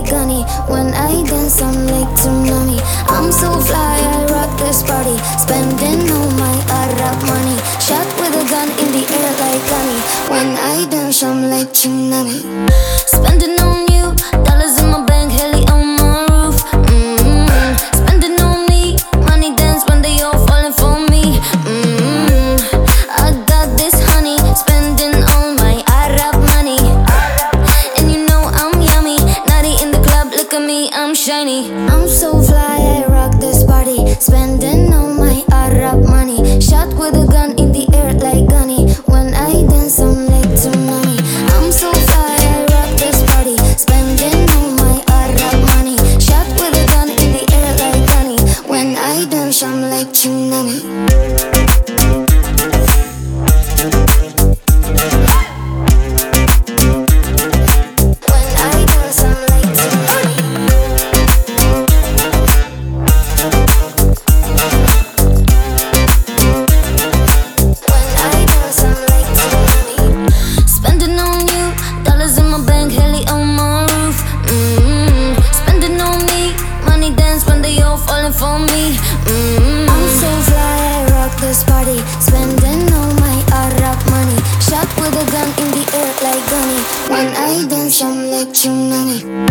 gunny. When I dance, I'm like tsunami. I'm so fly, I rock this party. Spending all my Arab money. Shot with a gun in the air like gunny. When I dance, I'm like tsunami. Spending on you, dollars in my bank, heli on my roof. Spending on me, money dance when they all falling for me. I got this honey, spending all my Arab money. And you know I'm yummy, naughty in the club, look at me, I'm shiny. I'm so fly, I rock this party. Spending all my Arab money. Shot with a gun in the air like gunny. When I dance, I'm like tsunami. I'm so fly, I rock this party. Spending all my Arab money. Shot with a gun in the air like gunny. When I dance, I'm like tsunami. For me, I'm so fly, I rock this party. Spending all my Arab money. Shot with a gun in the air like gunny. When I dance, I'm like tsunami.